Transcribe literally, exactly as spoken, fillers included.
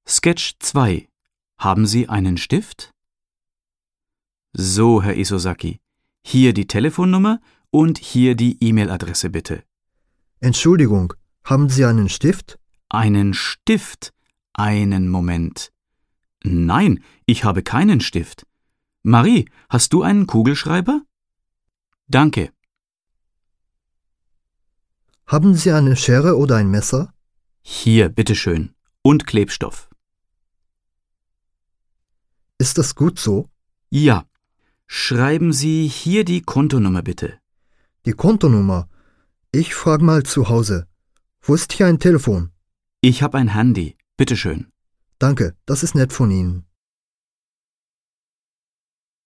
Sketch zwei. Haben Sie einen Stift? So, Herr Isozaki. Hier die Telefonnummer und hier die E-Mail-Adresse bitte. Entschuldigung, haben Sie einen Stift? Einen Stift? Einen Moment. Nein, ich habe keinen Stift. Marie, hast du einen Kugelschreiber? Danke. Haben Sie eine Schere oder ein Messer? Hier, bitteschön. Und Klebstoff. Ist das gut so? Ja. Schreiben Sie hier die Kontonummer bitte. Die Kontonummer? Ich frage mal zu Hause. Wo ist hier ein Telefon? Ich habe ein Handy. Bitteschön. Danke, das ist nett von Ihnen.